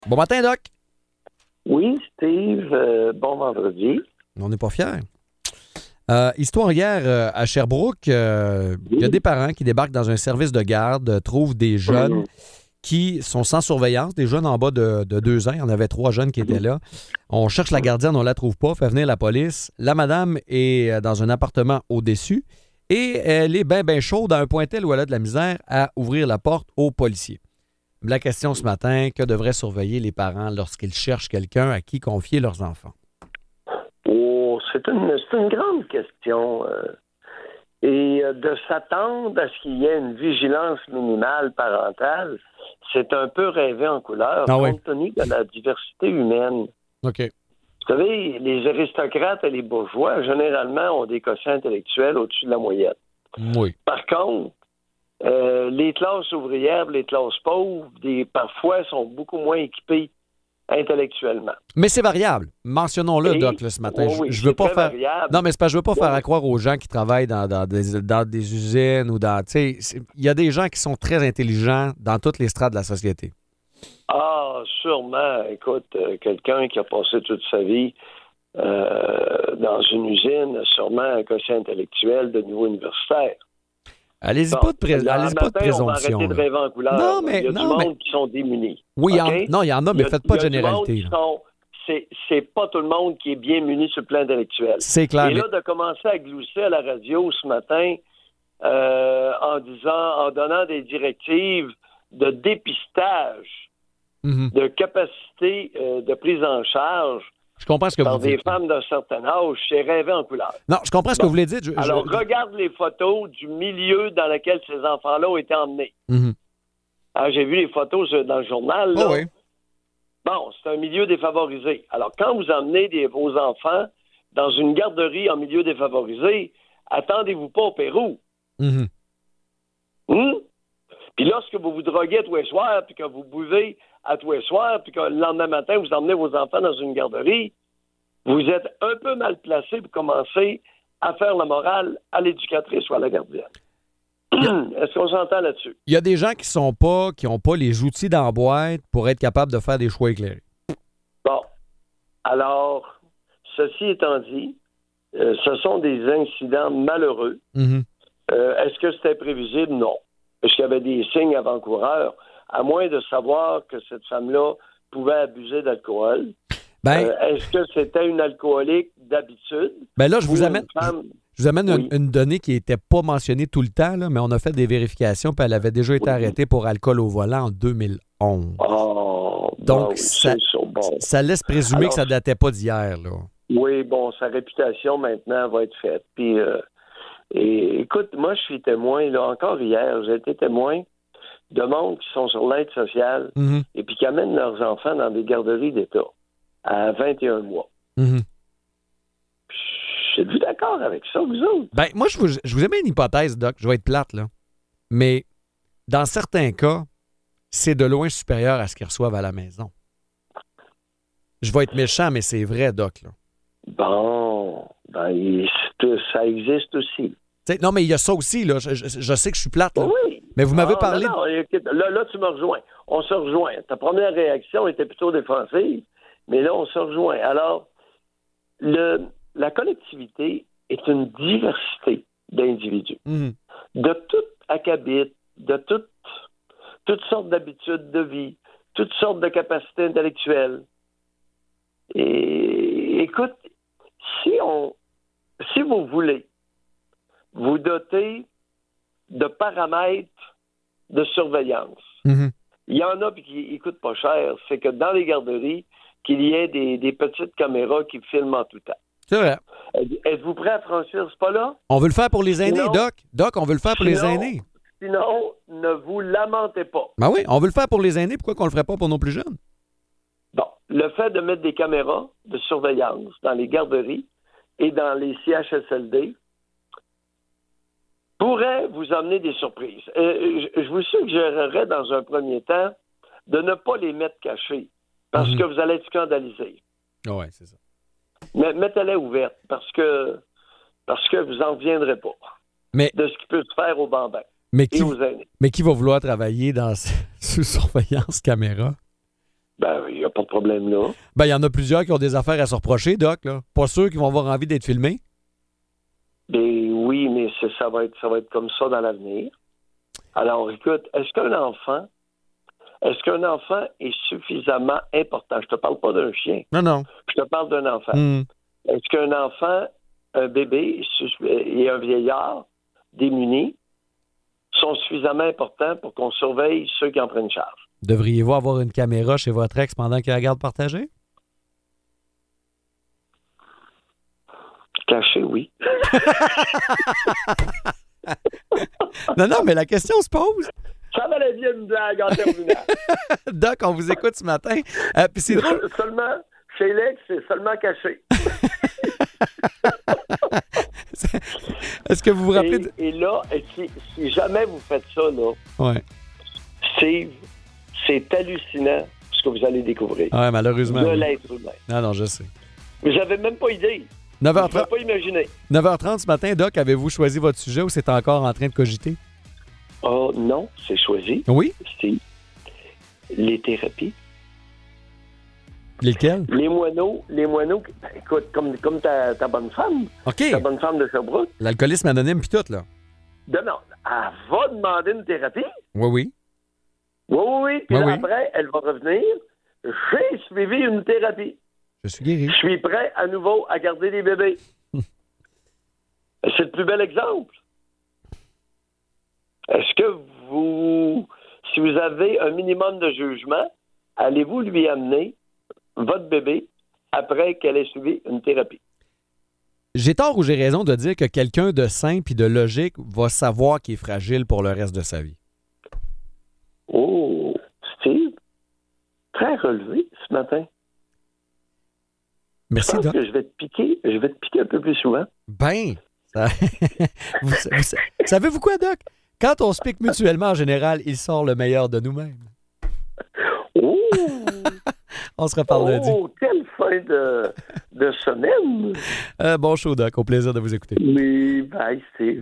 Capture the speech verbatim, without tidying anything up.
Bon matin, Doc. Oui, Steve, euh, bon vendredi. On n'est pas fiers. Euh, histoire hier euh, à Sherbrooke, euh, il Oui. y a des parents qui débarquent dans un service de garde, euh, trouvent des jeunes Mhm. qui sont sans surveillance, des jeunes en bas de, de deux ans. Il y en avait trois jeunes qui étaient là. On cherche la gardienne, on la trouve pas, fait venir la police. La madame est euh, dans un appartement au-dessus et elle est bien, bien chaude à un point tel où elle a de la misère à ouvrir la porte aux policiers. La question ce matin, que devraient surveiller les parents lorsqu'ils cherchent quelqu'un à qui confier leurs enfants? Oh, c'est une, c'est une grande question. euh, et euh, de s'attendre à ce qu'il y ait une vigilance minimale parentale, c'est un peu rêver en couleur, Ah compte oui. tenu de la diversité humaine. OK. Vous savez, les aristocrates et les bourgeois, généralement, ont des quotients intellectuels au-dessus de la moyenne. Oui. Par contre, euh, les classes ouvrières, les classes pauvres, des, parfois, sont beaucoup moins équipées intellectuellement. Mais c'est variable. Mentionnons-le, Et- Doc, là, ce matin. oui, je, oui, je veux c'est pas très faire. variable. Non, mais c'est parce que je veux pas Oui, faire oui. à croire aux gens qui travaillent dans, dans des, dans des usines ou dans. Tu sais, c'est- il y a des gens qui sont très intelligents dans toutes les strates de la société. Ah, sûrement. Écoute, euh, quelqu'un qui a passé toute sa vie euh, dans une usine a sûrement un quotient intellectuel de niveau universitaire. Allez-y Bon, pas de, pré- là, allez-y un pas de matin, on va présomption. arrêter de là. rêver en couleur. Non, là. mais- Il y a non, du mais- monde qui sont démunis. Oui, il y en- OK? non, il y en a, Il mais y a- faites pas de il y a du généralité. monde qui là. sont- C'est, c'est pas tout le monde qui est bien muni sur le plan intellectuel. C'est clair. Et mais- là, de commencer à glousser à la radio ce matin euh, en disant, en donnant des directives de dépistage, Mhm. de capacité euh, de prise en charge Je comprends ce que par vous des dites. là. femmes d'un certain âge, c'est rêver en couleur. Non, je comprends ce que Bon. vous voulez dire. Je- je- Alors, regarde les photos du milieu dans lequel ces enfants-là ont été emmenés. Mhm. Alors, j'ai vu les photos euh, dans le journal. Là. Oh oui. Bon, c'est un milieu défavorisé. Alors, quand vous emmenez des, vos enfants dans une garderie en milieu défavorisé, attendez-vous pas au Pérou. Mhm. Hum? Puis lorsque vous vous droguez à tous les soirs, puis que vous buvez à tous les soirs, puis que le lendemain matin, vous emmenez vos enfants dans une garderie, vous êtes un peu mal placé pour commencer à faire la morale à l'éducatrice ou à la gardienne. Est-ce qu'on s'entend là-dessus? Il y a des gens qui sont pas, qui n'ont pas les outils dans la boîte pour être capables de faire des choix éclairés. Bon. Alors, ceci étant dit, euh, ce sont des incidents malheureux. Mhm. Euh, est-ce que c'était prévisible? Non. Est-ce qu'il y avait des signes avant-coureurs? À moins de savoir que cette femme-là pouvait abuser d'alcool. Ben, Euh, est-ce que c'était une alcoolique d'habitude? ben là, je vous Ou amène, une femme- je vous amène Oui. une, une donnée qui n'était pas mentionnée tout le temps, là, mais on a fait des vérifications, puis elle avait déjà été Oui. arrêtée pour alcool au volant en deux mille onze. Oh, Donc, bon, oui, ça- c'est ça, bon. Ça laisse présumer Alors, que ça datait pas d'hier, là. Oui, bon, sa réputation maintenant va être faite. Puis, euh, et, écoute, moi, je suis témoin, là, encore hier, j'ai été témoin de monde qui sont sur l'aide sociale Mhm. et puis qui amènent leurs enfants dans des garderies d'État à vingt et un mois. Mhm. Êtes-vous d'accord avec ça, vous autres? Ben, moi, je vous, je vous ai mis une hypothèse, Doc. Je vais être plate, là. Mais dans certains cas, c'est de loin supérieur à ce qu'ils reçoivent à la maison. Je vais être méchant, mais c'est vrai, Doc, là. Bon, ben, il- c'est- ça existe aussi. T'sais, non, mais il y a ça aussi, là. Je, je- je sais que je suis plate, là. Oui. Mais vous m'avez Ah, parlé... non, non, écoute, là, là, tu me rejoins. On se rejoint. Ta première réaction était plutôt défensive, mais là, on se rejoint. Alors, le, la collectivité est une diversité d'individus, Mhm. de tout acabit, de toutes, toutes sortes d'habitudes de vie, toutes sortes de capacités intellectuelles. Et écoute, si on, si vous voulez vous doter de paramètres de surveillance, Mhm. il y en a qui ne coûtent pas cher, c'est que dans les garderies, qu'il y ait des, des petites caméras qui filment en tout temps. C'est vrai. Êtes-vous prêt à franchir ce pas-là? On veut le faire pour les aînés, Sinon- Doc. Doc, on veut le faire pour les Sinon- aînés. Sinon, ne vous lamentez pas. Ben oui, on veut le faire pour les aînés. Pourquoi qu'on le ferait pas pour nos plus jeunes? Bon, le fait de mettre des caméras de surveillance dans les garderies et dans les C H S L D pourrait vous amener des surprises. Euh, je, je vous suggérerais dans un premier temps de ne pas les mettre cachés parce Mhm. que vous allez être scandalisés. Ah ouais, c'est ça. Mais mettez-les ouvertes parce que parce que vous n'en reviendrez pas Mais, de ce qui peut se faire aux bambins mais, et qui, aux aînés. mais qui va vouloir travailler dans sous surveillance caméra? Ben, il n'y a pas de problème là. Ben, il y en a plusieurs qui ont des affaires à se reprocher, Doc, là. Pas sûr qu'ils vont avoir envie d'être filmés. Ben oui, mais c'est, ça va être ça va être comme ça dans l'avenir. Alors, écoute, est-ce qu'un enfant, est-ce qu'un enfant est suffisamment important? Je te parle pas d'un chien. Non, non. Je te parle d'un enfant. Hmm. Est-ce qu'un enfant, un bébé et un vieillard démunis sont suffisamment importants pour qu'on surveille ceux qui en prennent charge? Devriez-vous avoir une caméra chez votre ex pendant qu'il y a la garde partagée? Caché, oui. Non, non, mais la question se pose. Ça valait bien une blague en terminant. Doc, on vous écoute ce matin. Euh, puis c'est drôle. Seulement, chez l'ex, c'est seulement caché. Est-ce que vous vous rappelez... Et, de... et là, si, si jamais vous faites ça, là, Ouais. Steve, c'est hallucinant ce que vous allez découvrir. Ouais, malheureusement. De Oui. l'être humain. Non, non, je sais. Vous n'avez même pas idée. neuf heures Vous ne trente, pouvez pas imaginer. neuf heures trente ce matin, Doc, avez-vous choisi votre sujet ou c'est encore en train de cogiter? Oh non, c'est choisi. Oui? C'est les thérapies. Lesquels? Les moineaux, les moineaux, ben, écoute, comme, comme ta, ta bonne femme, OK. ta bonne femme de Sherbrooke, L'alcoolisme anonyme puis tout, là. de, non, elle va demander une thérapie. Oui, oui. Oui, oui, oui. Puis Oui, là, oui. après, elle va revenir. J'ai suivi une thérapie. Je suis guéri. Je suis prêt à nouveau à garder des bébés. C'est le plus bel exemple. Est-ce que vous, si vous avez un minimum de jugement, allez-vous lui amener votre bébé après qu'elle ait suivi une thérapie? J'ai tort ou j'ai raison de dire que quelqu'un de sain puis de logique va savoir qu'il est fragile pour le reste de sa vie? Oh, Steve, très relevé ce matin. Merci, Je pense Doc. que je vais te piquer, je vais te piquer un peu plus souvent. Ben, ça... vous, vous, savez-vous quoi, Doc? Quand on se pique mutuellement, en général, il sort le meilleur de nous-mêmes. Oh! On se reparle lundi. Oh, quelle fin de, de semaine! Euh, bon show, Doc. Au plaisir de vous écouter. Mais, bye, Steve.